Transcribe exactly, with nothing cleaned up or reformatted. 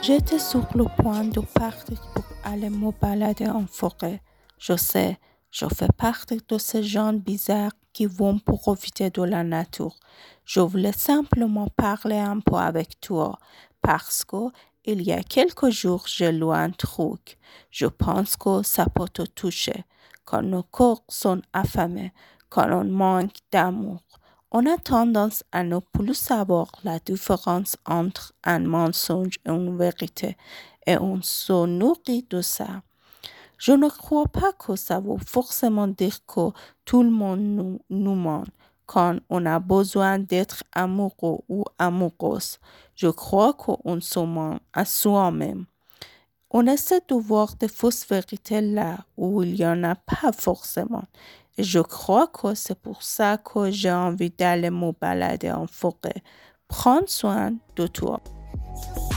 J'étais sur le point de partir pour aller me balader en forêt. Je sais, je fais partie de ces gens bizarres qui vont profiter de la nature. Je voulais simplement parler un peu avec toi parce que il y a quelques jours, j'ai lu un truc. Je pense que ça peut te toucher. Quand nos corps sont affamés, quand on manque d'amour, on a tendance à ne plus savoir la différence entre un mensonge et une vérité, et on se nourrit de ça. Je ne crois pas que ça veut forcément dire que tout le monde nous, nous ment quand on a besoin d'être amoureux ou amoureuse. Je crois qu'on se ment à soi-même. On essaie de voir des fausses vérités là où il n'y en a pas forcément. Et je crois que c'est pour ça que j'ai envie d'aller me balader en forêt. Prends soin de toi.